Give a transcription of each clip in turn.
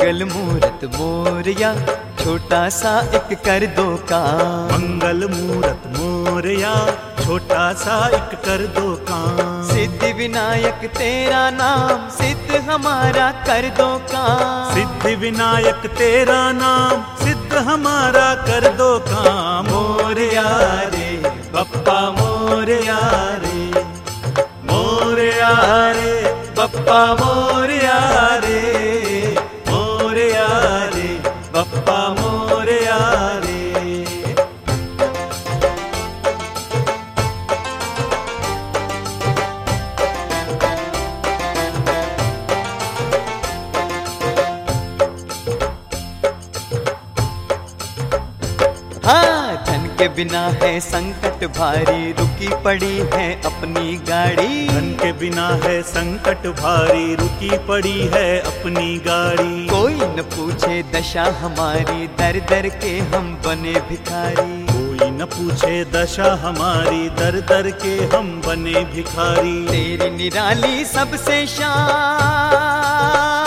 मंगल मूरत मोरया, छोटा सा एक कर दो काम। मंगल मूरत मोरया, छोटा सा एक कर दो काम। सिद्धि विनायक तेरा नाम, सिद्ध हमारा कर दो काम। सिद्धि विनायक तेरा नाम, सिद्ध हमारा कर दो काम। मोरया रे बप्पा मोरया रे, मोरया रे बप्पा मोरया रे, मोरया रे बप्पा मोरया रे। हाँ, धन के बिना है संकट भारी, रुकी पड़ी है अपनी गाड़ी। धन के बिना है संकट भारी, रुकी पड़ी है अपनी गाड़ी। कोई न पूछे दशा हमारी, दर दर के हम बने भिखारी। कोई न पूछे दशा हमारी, दर दर के हम बने भिखारी। तेरी निराली सबसे शान,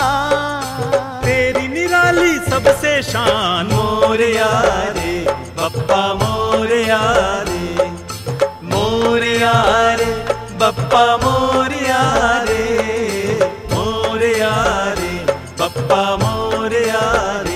तेरी निराली सबसे शान। मोरया रे बप्पा मोरया रे, मोरया रे बप्पा मोरया रे, मोरया रे बप्पा मोरया रे।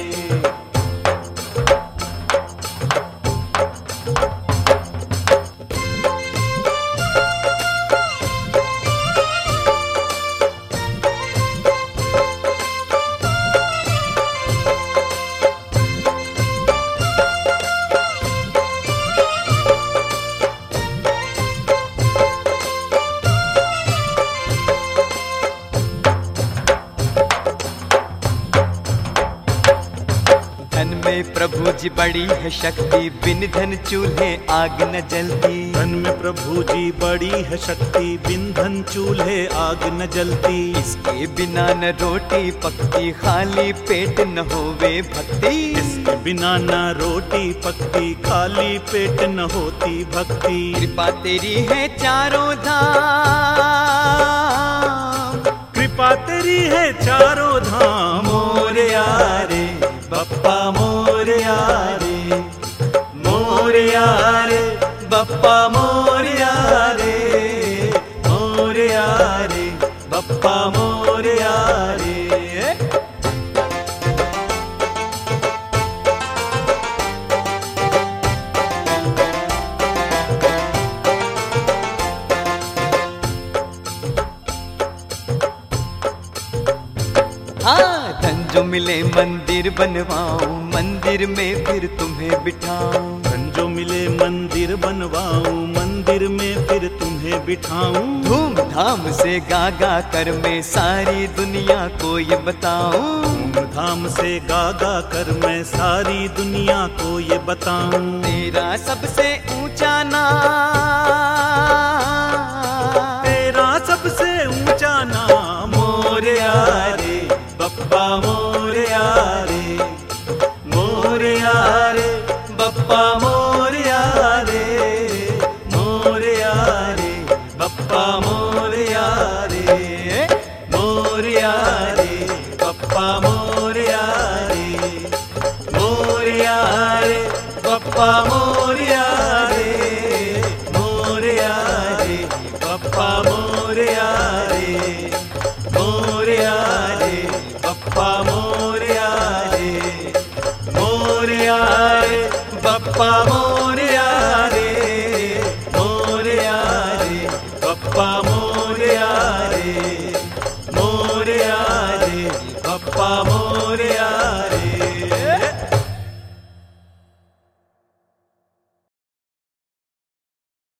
धन में प्रभु जी बड़ी है शक्ति, बिन धन चूल्हे आग न जलती। धन में प्रभु जी बड़ी है शक्ति, बिन धन चूल्हे आग न जलती। इसके बिना न रोटी पकती, खाली पेट न होवे भक्ति। इसके बिना न रोटी पकती, खाली पेट न होती भक्ति। कृपा तेरी है चारों धाम, कृपा तेरी है चारों धाम। मोरया रे बप्पा मोरया रे, मोरया रे बप्पा मोरया रे, मोरया रे बप्पा मोरया रे। हाँ, धन जो मिले मंदिर बनवाऊं, मंदिर में फिर तुम्हें बिठाऊं। धन जो मिले मंदिर बनवाऊं, मंदिर में फिर तुम्हें बिठाऊं। धूमधाम से गा गा कर मैं सारी दुनिया को ये बताऊं। धूमधाम से गा गा कर मैं सारी दुनिया को ये बताऊं। तेरा सबसे ऊंचा नाम, तेरा सबसे ऊंचा नाम। मोरया रे बप्पा मोरया रे, मोरया रे बप्पा मोरया रे, मोरया रे बप्पा मोरया रे, मोरया रे बप्पा मोरया रे, मोरया रे बप्पा मोरया रे, मोरया रे बप्पा मोरया रे, मोरया रे बप्पा मोरया रे, मोरया रे बप्पा मोरया रे, मोरया रे बप्पा मोरया रे, मोरया रे बप्पा मोरया रे।